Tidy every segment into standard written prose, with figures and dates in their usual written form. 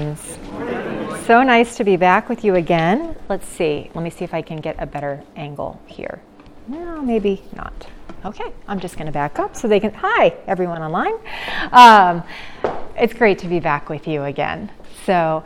friends. So nice to be back with you again. Let me see if I can get a better angle here. No, maybe not. Okay, I'm just going to back up so they can, hi, everyone online. It's great to be back with you again. So,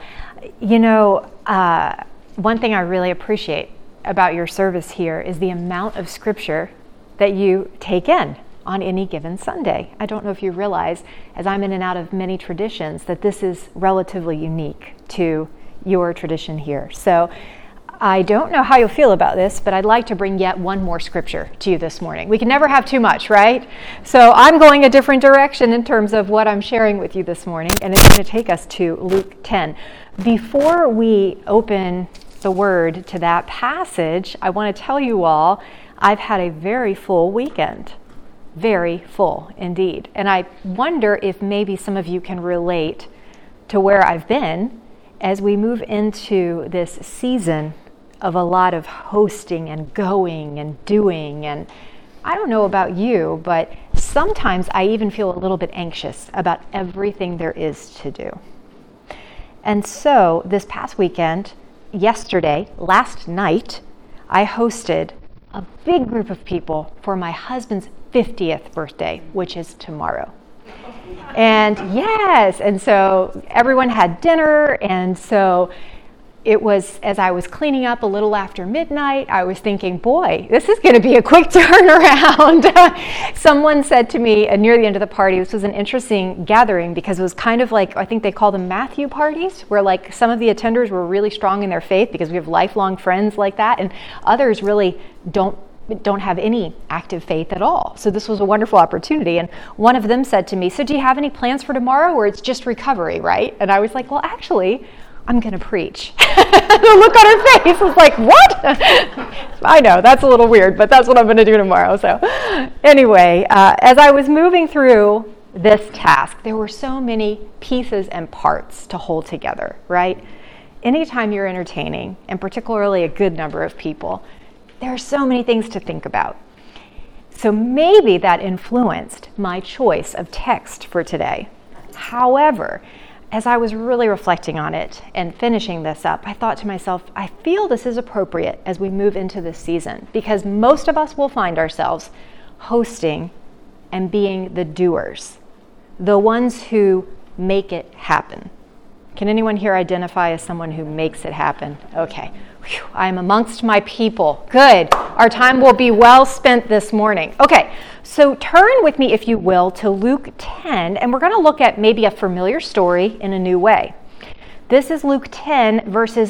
one thing I really appreciate about your service here is the amount of scripture that you take in on any given Sunday. I don't know if you realize, as I'm in and out of many traditions, that this is relatively unique to your tradition here. So I don't know how you'll feel about this, but I'd like to bring yet one more scripture to you this morning. We can never have too much, right? So I'm going a different direction in terms of what I'm sharing with you this morning, and it's going to take us to Luke 10. Before we open the word to that passage, I want to tell you all, I've had a very full weekend. Very full indeed. And I wonder if maybe some of you can relate to where I've been as we move into this season of a lot of hosting and going and doing. And I don't know about you, but sometimes I even feel a little bit anxious about everything there is to do. And so this past weekend, last night, I hosted a big group of people for my husband's 50th birthday, which is tomorrow. And so everyone had dinner, and so it was, as I was cleaning up a little after midnight, I was thinking, boy, this is going to be a quick turnaround. Someone said to me near the end of the party, this was an interesting gathering because it was kind of like, I think they call them Matthew parties, where like some of the attenders were really strong in their faith because we have lifelong friends like that, and others really don't have any active faith at all. So this was a wonderful opportunity. And one of them said to me, so do you have any plans for tomorrow, or it's just recovery, right? And I was like, well, actually, I'm going to preach. The look on her face was like, what? I know, that's a little weird, but that's what I'm going to do tomorrow. So anyway, as I was moving through this task, there were so many pieces and parts to hold together, right? Anytime you're entertaining, and particularly a good number of people, there are so many things to think about. So maybe that influenced my choice of text for today. However, as I was really reflecting on it and finishing this up, I thought to myself, I feel this is appropriate as we move into this season, because most of us will find ourselves hosting and being the doers, the ones who make it happen. Can anyone here identify as someone who makes it happen? Okay. I'm amongst my people. Good. Our time will be well spent this morning. Okay, so turn with me, if you will, to Luke 10, and we're going to look at maybe a familiar story in a new way. This is Luke 10, verses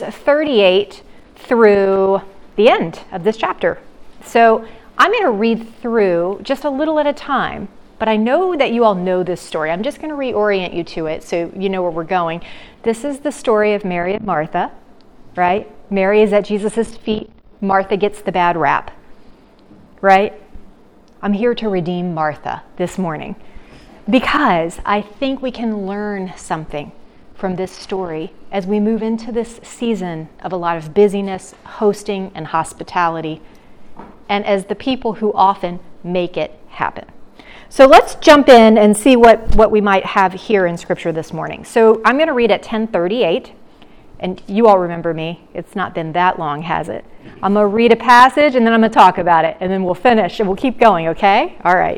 38 through the end of this chapter. So I'm going to read through just a little at a time, but I know that you all know this story. I'm just going to reorient you to it so you know where we're going. This is the story of Mary and Martha, right? Mary is at Jesus' feet. Martha gets the bad rap, right? I'm here to redeem Martha this morning because I think we can learn something from this story as we move into this season of a lot of busyness, hosting, and hospitality, and as the people who often make it happen. So let's jump in and see what we might have here in Scripture this morning. So I'm going to read at 10:38. And you all remember me. It's not been that long, has it? I'm going to read a passage, and then I'm going to talk about it, and then we'll finish, and we'll keep going, okay? All right.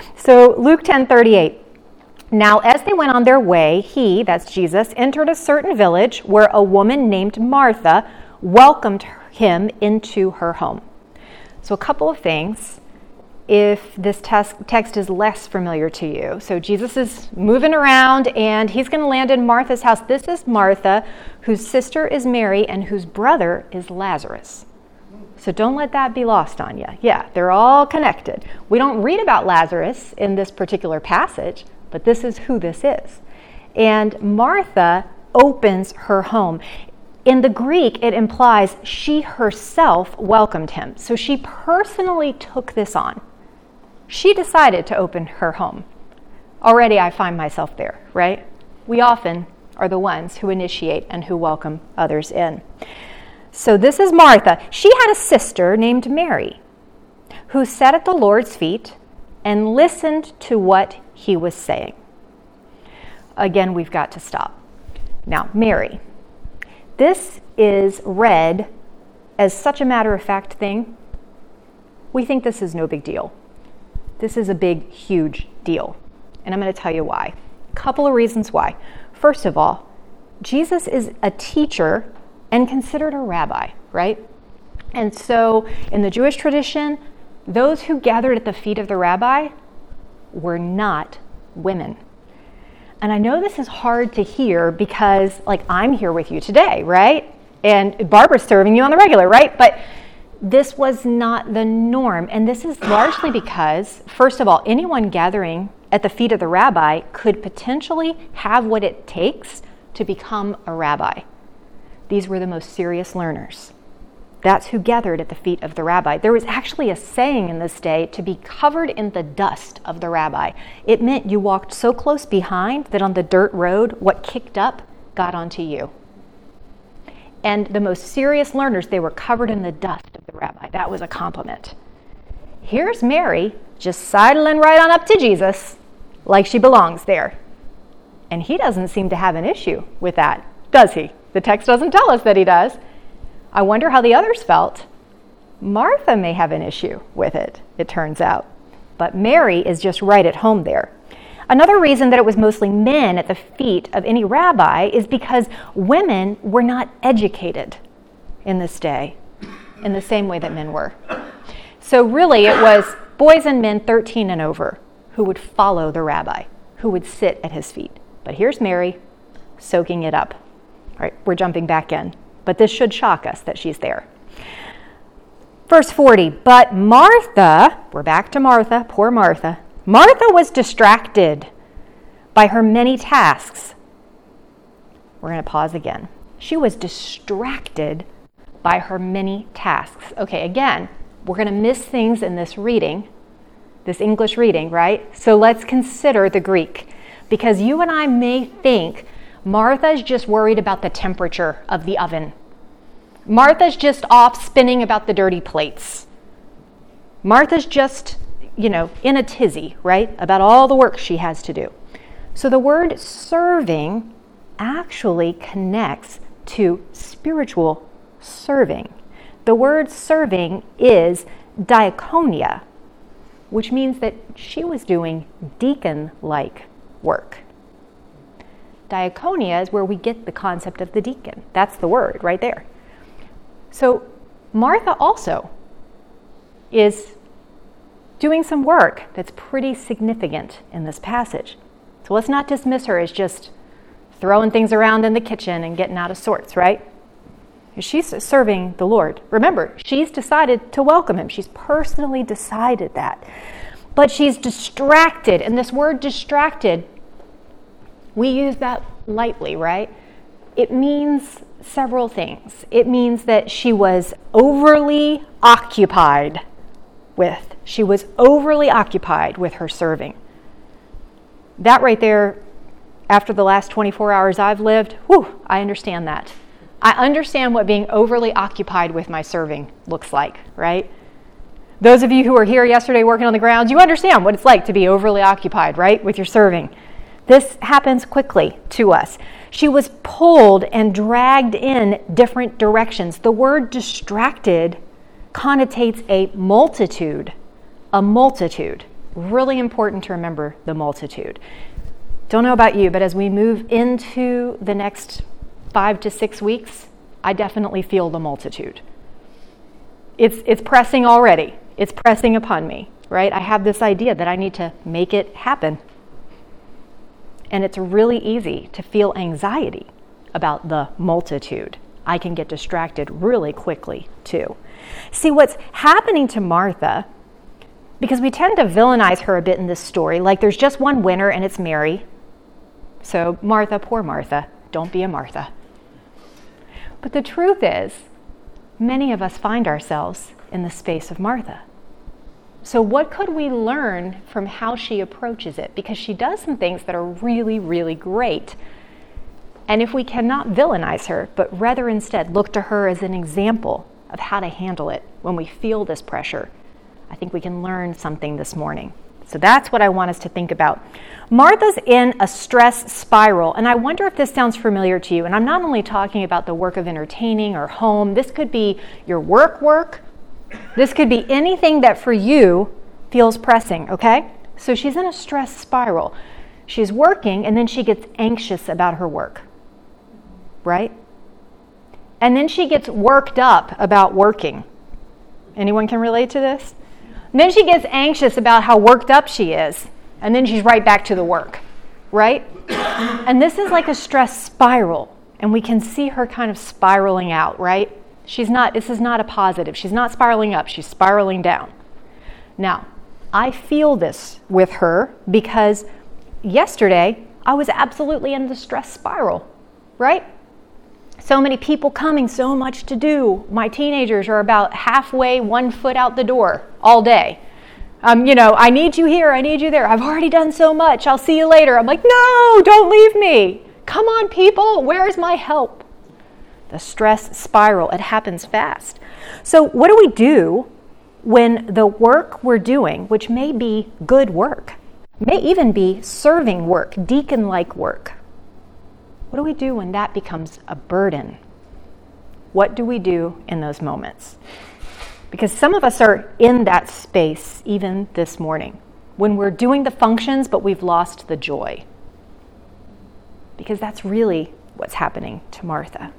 So Luke 10:38. Now, as they went on their way, he, that's Jesus, entered a certain village where a woman named Martha welcomed him into her home. So a couple of things, if this text is less familiar to you. So Jesus is moving around, and he's going to land in Martha's house. This is Martha, whose sister is Mary, and whose brother is Lazarus. So don't let that be lost on you. Yeah, they're all connected. We don't read about Lazarus in this particular passage, but this is who this is. And Martha opens her home. In the Greek, it implies she herself welcomed him. So she personally took this on. She decided to open her home. Already I find myself there, right? We often are the ones who initiate and who welcome others in. So this is Martha. She had a sister named Mary who sat at the Lord's feet and listened to what he was saying. Again, we've got to stop. Now, Mary. This is read as such a matter-of-fact thing. We think this is no big deal. This is a big, huge deal. And I'm going to tell you why. A couple of reasons why. First of all, Jesus is a teacher and considered a rabbi, right? And so in the Jewish tradition, those who gathered at the feet of the rabbi were not women. And I know this is hard to hear because, like, I'm here with you today, right? And Barbara's serving you on the regular, right? But this was not the norm. And this is largely because, first of all, anyone gathering at the feet of the rabbi could potentially have what it takes to become a rabbi. These were the most serious learners. That's who gathered at the feet of the rabbi. There was actually a saying in this day to be covered in the dust of the rabbi. It meant you walked so close behind that on the dirt road, what kicked up got onto you. And the most serious learners, they were covered in the dust of the rabbi. That was a compliment. Here's Mary just sidling right on up to Jesus like she belongs there. And he doesn't seem to have an issue with that, does he? The text doesn't tell us that he does. I wonder how the others felt. Martha may have an issue with it, it turns out. But Mary is just right at home there. Another reason that it was mostly men at the feet of any rabbi is because women were not educated in this day in the same way that men were. So really it was boys and men 13 and over who would follow the rabbi, who would sit at his feet. But here's Mary soaking it up. All right, we're jumping back in. But this should shock us that she's there. Verse 40, but Martha, we're back to Martha, poor Martha. Martha was distracted by her many tasks. We're going to pause again. She was distracted by her many tasks. Okay, again, we're going to miss things in this reading, this English reading, right? So let's consider the Greek. Because you and I may think Martha's just worried about the temperature of the oven. Martha's just off spinning about the dirty plates. Martha's just, in a tizzy, right? About all the work she has to do. So the word serving actually connects to spiritual serving. The word serving is diakonia, which means that she was doing deacon-like work. Diakonia is where we get the concept of the deacon. That's the word right there. So Martha also is doing some work that's pretty significant in this passage. So let's not dismiss her as just throwing things around in the kitchen and getting out of sorts, right? She's serving the Lord. Remember, she's decided to welcome him. She's personally decided that. But she's distracted, and this word distracted, we use that lightly, right? It means several things. It means that she was overly occupied with her serving. That right there, after the last 24 hours I've lived, I understand that. I understand what being overly occupied with my serving looks like, right? Those of you who were here yesterday working on the grounds, you understand what it's like to be overly occupied, right, with your serving. This happens quickly to us. She was pulled and dragged in different directions. The word distracted connotates a multitude. A multitude. Really important to remember the multitude. Don't know about you, but as we move into the next 5 to 6 weeks, I definitely feel the multitude. It's pressing already. It's pressing upon me, right? I have this idea that I need to make it happen. And it's really easy to feel anxiety about the multitude. I can get distracted really quickly, too. See, what's happening to Martha, because we tend to villainize her a bit in this story, like there's just one winner and it's Mary. So Martha, poor Martha, don't be a Martha. But the truth is, many of us find ourselves in the space of Martha. So what could we learn from how she approaches it? Because she does some things that are really, really great. And if we cannot villainize her, but rather instead look to her as an example of how to handle it when we feel this pressure, I think we can learn something this morning. So that's what I want us to think about. Martha's in a stress spiral, and I wonder if this sounds familiar to you. And I'm not only talking about the work of entertaining or home. This could be your work. This could be anything that for you feels pressing, okay? So she's in a stress spiral. She's working, and then she gets anxious about her work, right? And then she gets worked up about working. Anyone can relate to this? And then she gets anxious about how worked up she is. And then she's right back to the work, right? And this is like a stress spiral. And we can see her kind of spiraling out, right? This is not a positive. She's not spiraling up. She's spiraling down. Now, I feel this with her because yesterday I was absolutely in the stress spiral, right? So many people coming, so much to do. My teenagers are about halfway, 1 foot out the door all day. I need you here, I need you there. I've already done so much. I'll see you later. I'm like, no, don't leave me. Come on, people. Where's my help? The stress spiral, it happens fast. So what do we do when the work we're doing, which may be good work, may even be serving work, deacon-like work, what do we do when that becomes a burden? What do we do in those moments? Because some of us are in that space even this morning, when we're doing the functions, but we've lost the joy. Because that's really what's happening to Martha.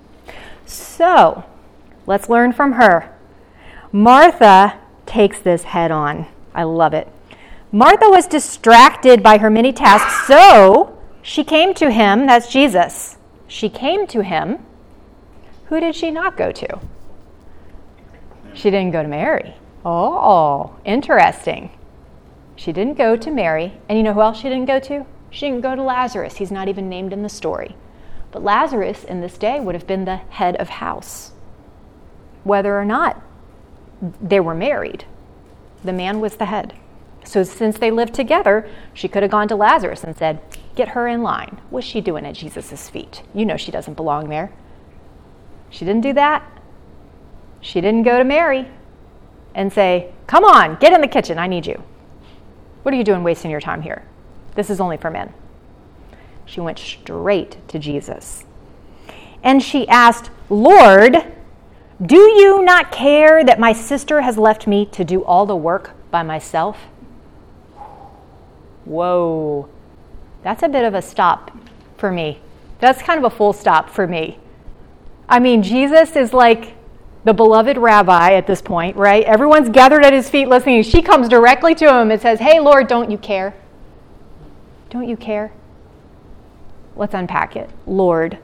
So, let's learn from her. Martha takes this head on. I love it. Martha was distracted by her many tasks, so she came to him, that's Jesus. She came to him. Who did she not go to? She didn't go to Mary. Oh, interesting. She didn't go to Mary. And you know who else she didn't go to? She didn't go to Lazarus. He's not even named in the story. But Lazarus in this day would have been the head of house. Whether or not they were married, the man was the head. So since they lived together, she could have gone to Lazarus and said, get her in line. What's she doing at Jesus' feet? You know she doesn't belong there. She didn't do that. She didn't go to Mary and say, come on, get in the kitchen, I need you. What are you doing wasting your time here? This is only for men. She went straight to Jesus. And she asked, Lord, do you not care that my sister has left me to do all the work by myself? Whoa, that's a bit of a stop for me. That's kind of a full stop for me. I mean, Jesus is like the beloved rabbi at this point, right? Everyone's gathered at his feet listening. She comes directly to him and says, hey, Lord, don't you care? Don't you care? Let's unpack it. Lord.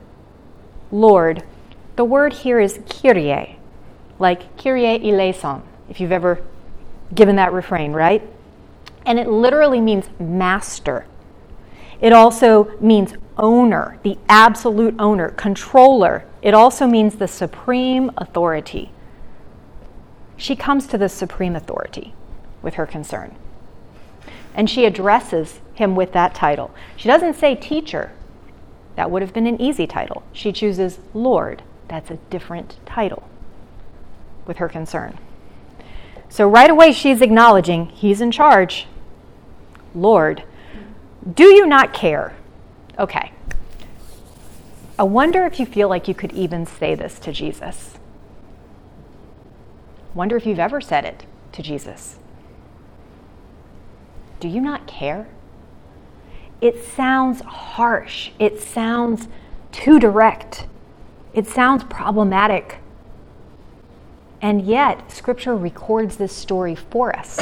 The word here is Kyrie, like Kyrie eleison, if you've ever given that refrain, right? And it literally means master. It also means owner, the absolute owner, controller. It also means the supreme authority. She comes to the supreme authority with her concern. And she addresses him with that title. She doesn't say teacher. That would have been an easy title. She chooses Lord. That's a different title with her concern. So right away she's acknowledging he's in charge. Lord, do you not care? Okay. I wonder if you feel like you could even say this to Jesus. Wonder if you've ever said it to Jesus. Do you not care? It sounds harsh. It sounds too direct. It sounds problematic. And yet, Scripture records this story for us.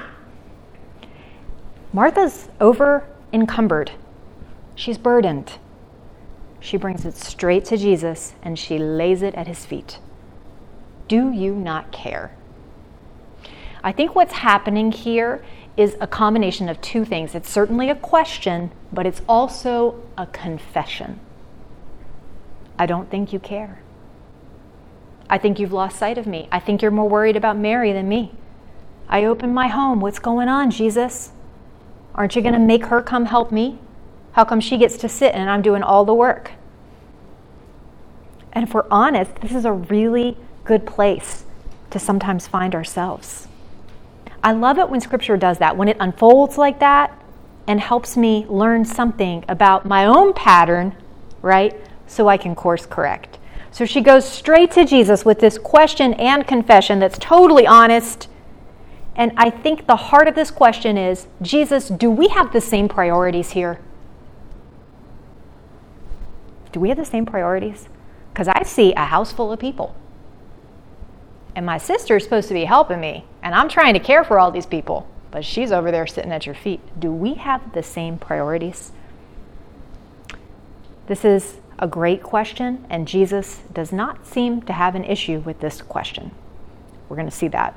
Martha's over-encumbered. She's burdened. She brings it straight to Jesus and she lays it at his feet. Do you not care? I think what's happening here is a combination of two things. It's certainly a question, but it's also a confession. I don't think you care. I think you've lost sight of me. I think you're more worried about Mary than me. I opened my home. What's going on, Jesus? Aren't you going to make her come help me? How come she gets to sit and I'm doing all the work? And if we're honest, this is a really good place to sometimes find ourselves. I love it when Scripture does that, when it unfolds like that and helps me learn something about my own pattern, right? So I can course correct. So she goes straight to Jesus with this question and confession that's totally honest. And I think the heart of this question is, Jesus, do we have the same priorities here? Do we have the same priorities? Because I see a house full of people. And my sister's supposed to be helping me. And I'm trying to care for all these people. But she's over there sitting at your feet. Do we have the same priorities? This is a great question, and Jesus does not seem to have an issue with this question. We're going to see that.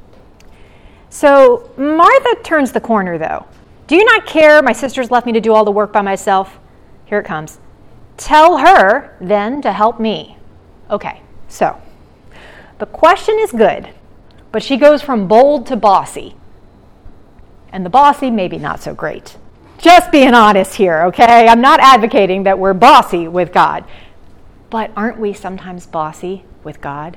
So Martha turns the corner, though. Do you not care? My sister's left me to do all the work by myself. Here it comes. Tell her, then, to help me. Okay, so the question is good, but she goes from bold to bossy. And the bossy, maybe not so great. Just being honest here, okay? I'm not advocating that we're bossy with God. But aren't we sometimes bossy with God?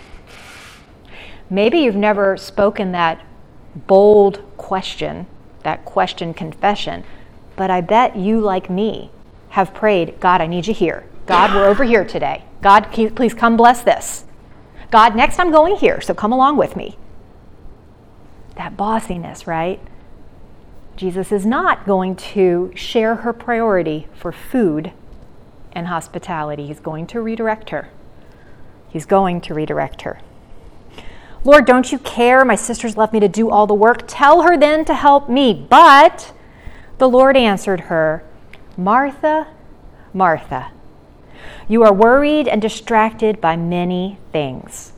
Maybe you've never spoken that bold question, that question confession, but I bet you, like me, have prayed, God, I need you here. God, we're over here today. God, please come bless this. God, next I'm going here, so come along with me. That bossiness, right? Jesus is not going to share her priority for food and hospitality. He's going to redirect her. He's going to redirect her. Lord, don't you care? My sister's left me to do all the work. Tell her then to help me. But the Lord answered her, Martha, Martha, you are worried and distracted by many things.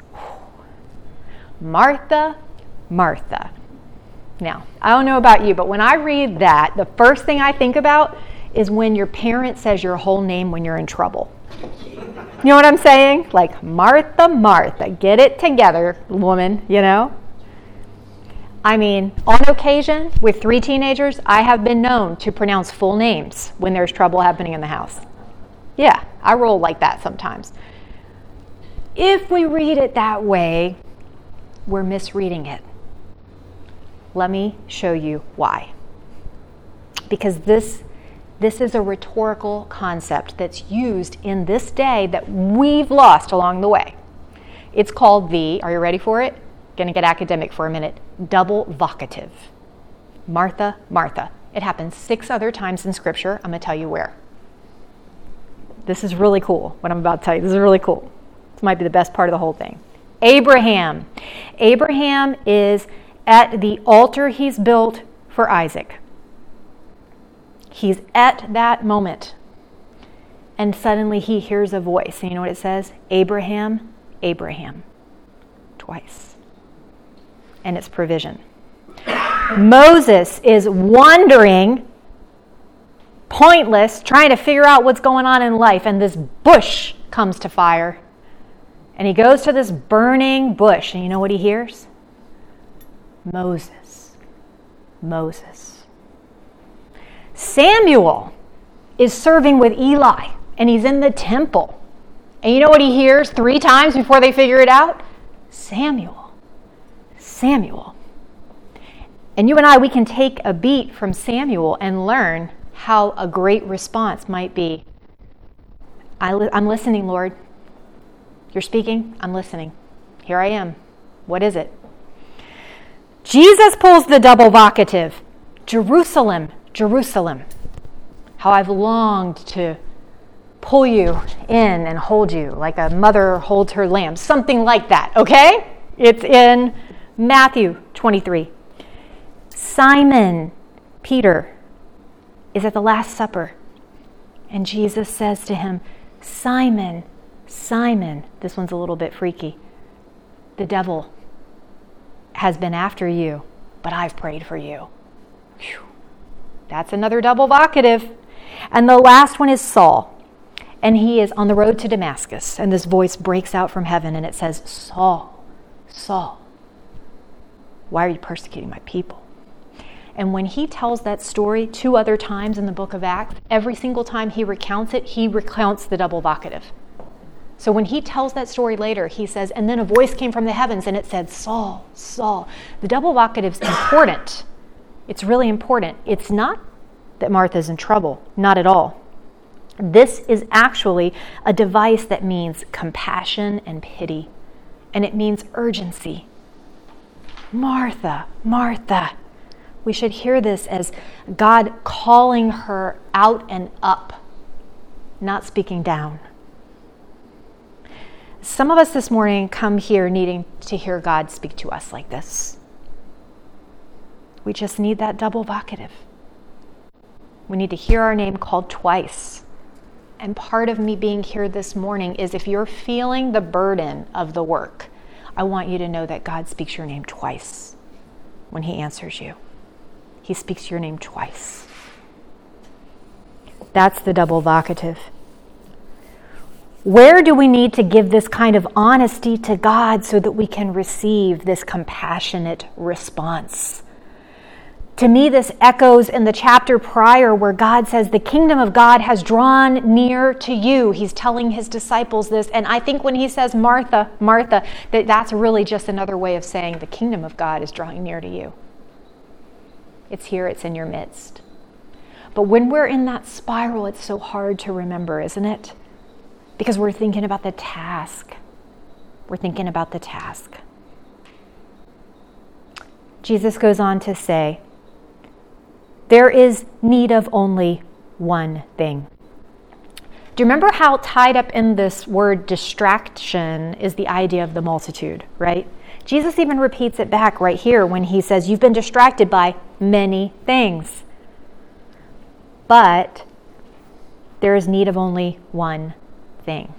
Martha, Martha. Now, I don't know about you, but when I read that, the first thing I think about is when your parent says your whole name when you're in trouble. You know what I'm saying? Like, Martha, Martha, get it together, woman, you know? I mean, on occasion, with 3 teenagers, I have been known to pronounce full names when there's trouble happening in the house. Yeah, I roll like that sometimes. If we read it that way, we're misreading it. Let me show you why. Because this is a rhetorical concept that's used in this day that we've lost along the way. It's called are you ready for it? Going to get academic for a minute. Double vocative. Martha, Martha. It happens 6 other times in Scripture. I'm going to tell you where. This is really cool, what I'm about to tell you. This is really cool. This might be the best part of the whole thing. Abraham. Abraham is at the altar he's built for Isaac. He's at that moment. And suddenly he hears a voice. And you know what it says? Abraham, Abraham. Twice. And it's provision. Moses is wandering, pointless, trying to figure out what's going on in life. And this bush comes to fire. And he goes to this burning bush. And you know what he hears? Moses. Moses. Samuel is serving with Eli, and he's in the temple. And you know what he hears 3 times before they figure it out? Samuel. Samuel. And you and I, we can take a beat from Samuel and learn how a great response might be. I'm listening, Lord. You're speaking? I'm listening. Here I am. What is it? Jesus pulls the double vocative. Jerusalem, Jerusalem. How I've longed to pull you in and hold you like a mother holds her lamb. Something like that, okay? It's in Matthew 23. Simon, Peter, is at the Last Supper. And Jesus says to him, Simon, Simon, this one's a little bit freaky. The devil has been after you, but I've prayed for you. Whew. That's another double vocative. And the last one is Saul. And he is on the road to Damascus. And this voice breaks out from heaven and it says, Saul, Saul, why are you persecuting my people? And when he tells that story 2 other times in the book of Acts, every single time he recounts it, he recounts the double vocative. So when he tells that story later, he says, and then a voice came from the heavens and it said, Saul, Saul. The double vocative is important. It's really important. It's not that Martha's in trouble, not at all. This is actually a device that means compassion and pity, and it means urgency. Martha, Martha. We should hear this as God calling her out and up, not speaking down. Some of us this morning come here needing to hear God speak to us like this. We just need that double vocative. We need to hear our name called twice. And part of me being here this morning is if you're feeling the burden of the work, I want you to know that God speaks your name twice when he answers you. He speaks your name twice. That's the double vocative. Where do we need to give this kind of honesty to God so that we can receive this compassionate response? To me, this echoes in the chapter prior where God says, the kingdom of God has drawn near to you. He's telling his disciples this. And I think when he says, Martha, Martha, that's really just another way of saying the kingdom of God is drawing near to you. It's here, it's in your midst. But when we're in that spiral, it's so hard to remember, isn't it? Because we're thinking about the task. We're thinking about the task. Jesus goes on to say, there is need of only one thing. Do you remember how tied up in this word distraction is the idea of the multitude, right? Jesus even repeats it back right here when he says, you've been distracted by many things. But there is need of only one thing.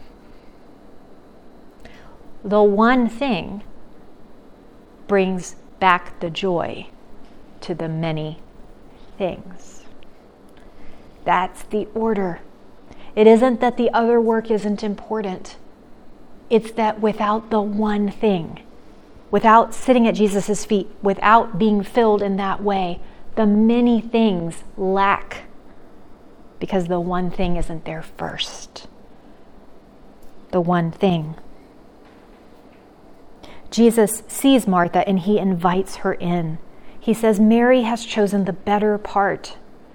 The one thing brings back the joy to the many things. That's the order. It isn't that the other work isn't important. It's that without the one thing, without sitting at Jesus' feet, without being filled in that way, the many things lack because the one thing isn't there first. The one thing. Jesus sees Martha and he invites her in. He says, Mary has chosen the better part,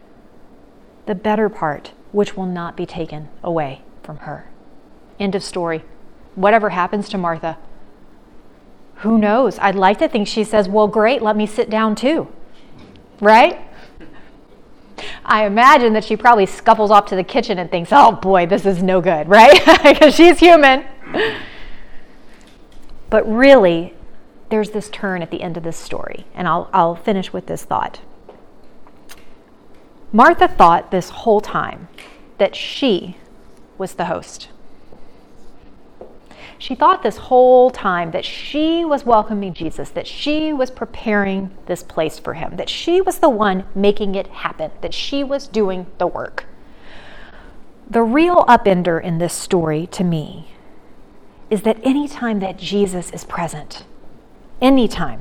which will not be taken away from her. End of story. Whatever happens to Martha, who knows? I'd like to think she says, well, great, let me sit down too. Right? I imagine that she probably scuffles off to the kitchen and thinks, oh boy, this is no good, right? Because she's human. But really, there's this turn at the end of this story, and I'll finish with this thought. Martha thought this whole time that she was the host. She thought this whole time that she was welcoming Jesus, that she was preparing this place for him, that she was the one making it happen, that she was doing the work. The real upender in this story to me is that anytime that Jesus is present, he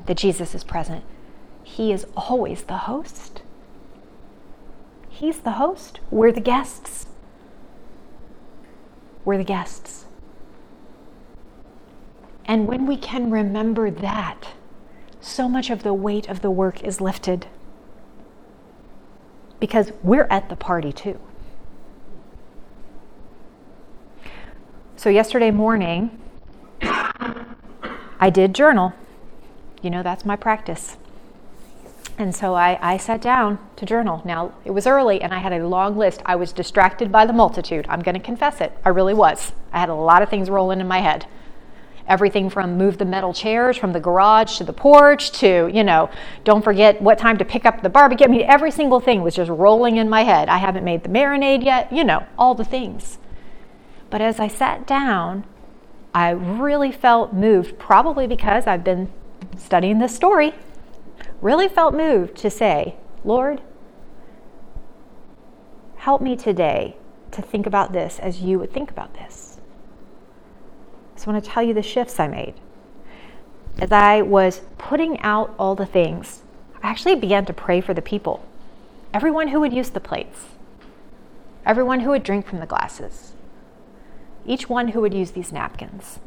is always the host. He's the host. We're the guests. And when we can remember that, so much of the weight of the work is lifted. Because we're at the party too. So yesterday morning, I did journal. You know, that's my practice. And so I sat down to journal. Now, it was early and I had a long list. I was distracted by the multitude. I'm going to confess it. I really was. I had a lot of things rolling in my head. Everything from move the metal chairs from the garage to the porch to, don't forget what time to pick up the barbecue. I mean, every single thing was just rolling in my head. I haven't made the marinade yet, all the things. But as I sat down, I really felt moved, probably because I've been studying this story, really felt moved to say, Lord, help me today to think about this as you would think about this. So I want to tell you the shifts I made. As I was putting out all the things, I actually began to pray for the people. Everyone who would use the plates. Everyone who would drink from the glasses. each one who would use these napkins.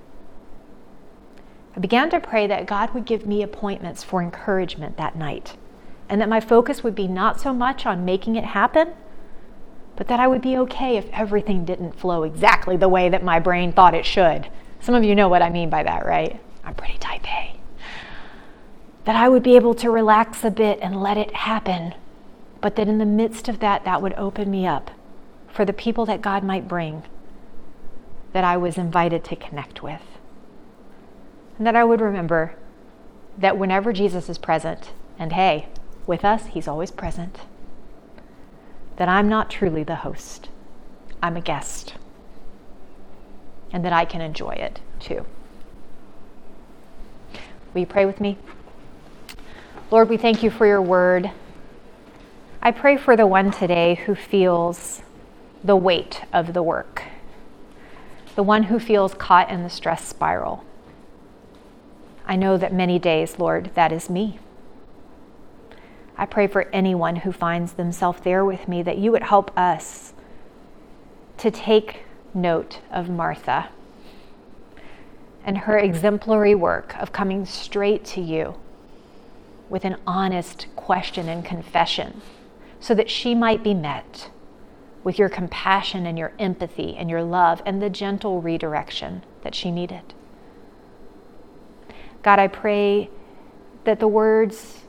I began to pray that God would give me appointments for encouragement that night, and that my focus would be not so much on making it happen, but that I would be okay if everything didn't flow exactly the way that my brain thought it should. Some of you know what I mean by that, right? I'm pretty type A. That I would be able to relax a bit and let it happen, but that in the midst of that, that would open me up for the people that God might bring that I was invited to connect with. And that I would remember that whenever Jesus is present, and hey, with us, he's always present, that I'm not truly the host. I'm a guest. And that I can enjoy it too. Will you pray with me? Lord, we thank you for your word. I pray for the one today who feels the weight of the work, the one who feels caught in the stress spiral. I know that many days, Lord, that is me. I pray for anyone who finds themselves there with me, that you would help us to take note of Martha and her exemplary work of coming straight to you with an honest question and confession, so that she might be met with your compassion and your empathy and your love and the gentle redirection that she needed. God, I pray that the words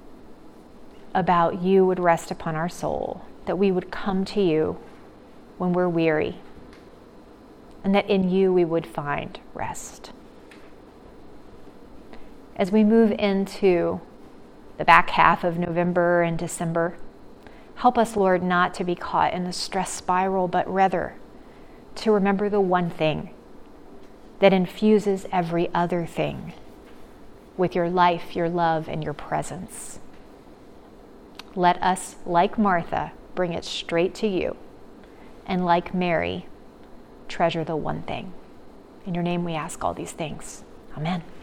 about you would rest upon our soul, that we would come to you when we're weary, and that in you we would find rest. As we move into the back half of November and December, help us, Lord, not to be caught in the stress spiral, but rather to remember the one thing that infuses every other thing with your life, your love, and your presence. Let us, like Martha, bring it straight to you, and like Mary, treasure the one thing. In your name we ask all these things. Amen.